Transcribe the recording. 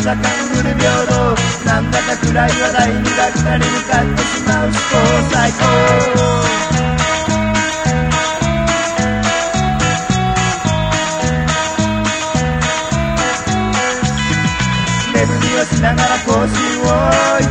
だかくぐる平等、なんだか暗い話題にがっかり向かってしまう思考最高。眠りをしながら講習を